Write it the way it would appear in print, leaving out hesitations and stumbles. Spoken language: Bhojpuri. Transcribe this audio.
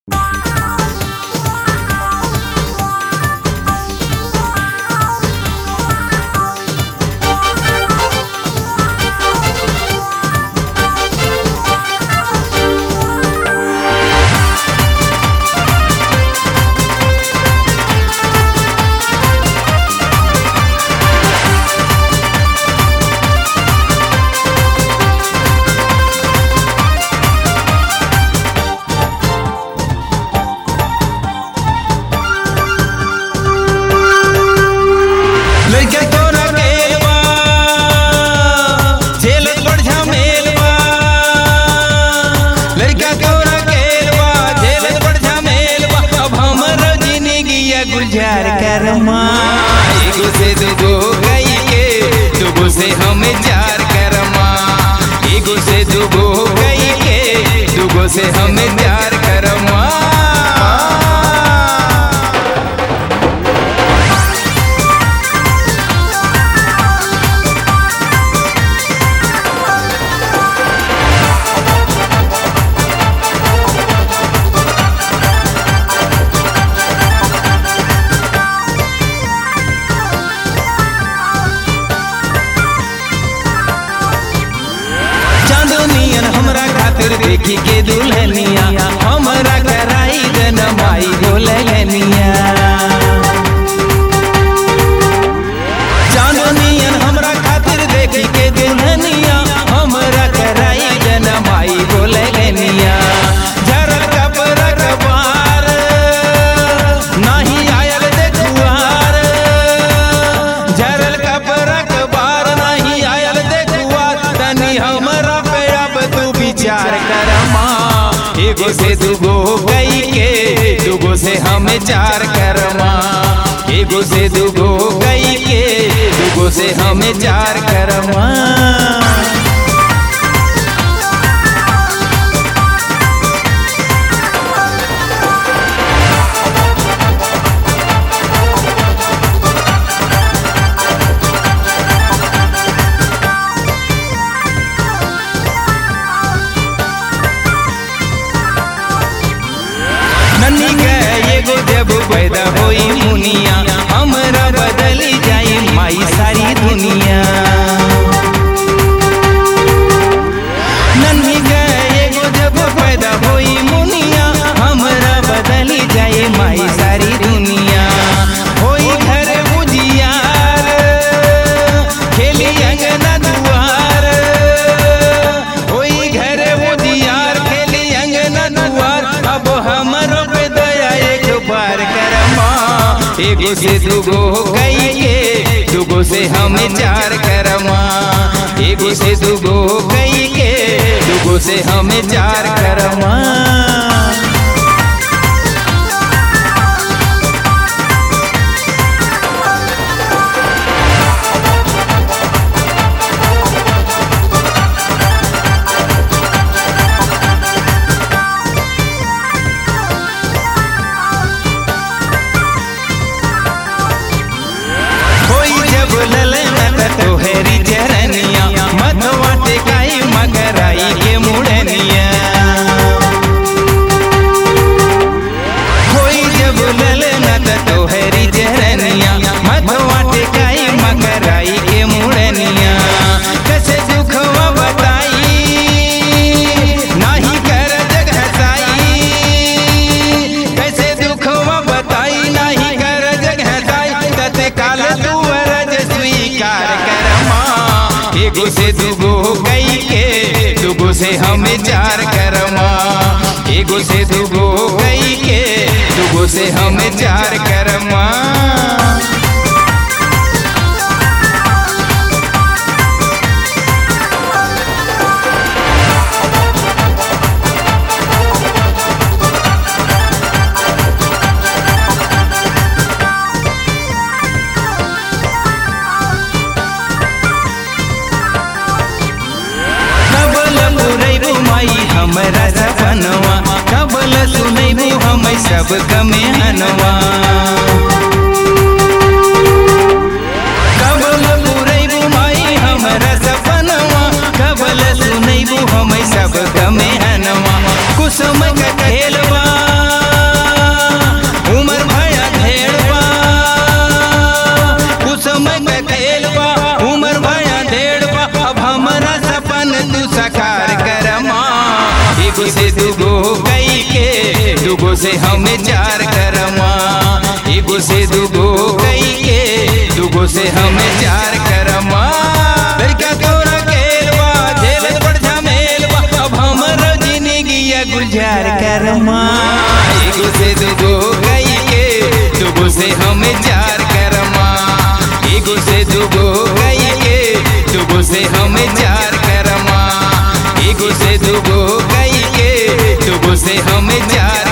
गुजार कर एगो से दुगो गई के दुगो से हमें जार कर एगो से दुगो गई के दुगो से हमें जार कर हमरा खातिर देखी के दुल्हनिया हमरा कराई दन माई बोलनिया चांदनियन हमरा खातिर देखी के दुल्हनिया हमरा कराई दन माई बोलनिया जरा कपड़ा कबार नहीं आयल देखुआर जरल कपड़ा कबार नहीं आयल देखुआर तनी हमरा विचार कर एगो से दुगो गई के दुगो से हमें जार कर एगो से दुगो गई के दुगो से हमें जार कर नन्ही के एगो जब पैदा होई मुनिया हमरा बदली जाई माई सारी दुनिया नन्ही के एगो जब पैदा होई मुनिया हमरा बदली जाई माई सारी दुनिया होई घर बुझियार खेली अंगना दुआर होई घर बुझियार खेली अंगना दुआर अब हमरो एगो से दुगो गई के दुगो से हमें जार कर एगो से दुगो गई के दुगो से हमें जार कर तोहरी चरनिया मधवा टेकाई मगराई के मुड़निया होई जब ललना तोहरी चरनिया मधवा टेकाई मगराई के मुड़निया कैसे दुखवा बताई नहीं कर जग हसाई कैसे दुखवा बताई नहीं कर जग हसाई तत्काल तू स्वीकार कर एगो से दुगो गई के दुगो से हमें जार कर एगो से दुगो गई के दुगो से हमें जार कर हमरा सपनवा कबल सुनैबू हम सब कमेहनवा कबल पुरैबू माई हमरा सपनवा कबल सुनैबू हम सब कमेहनवा कुसुम का खेलवा एगो से दुगो कई के दुगो से हमें चार करमा। एगो से दुगो कई के दुगो से हमें चार करमा। लड़का तोरा केलवा झेलत बड़ झमेलवा अब हमरो जिंदगिया गुजार करमा। एगो से दुगो कई के दुगो से हमें चार करमा। एगो से दुगो कई के दुगो से हमें चार करमा। एगो से दुगो कई के दुगो से हमें चार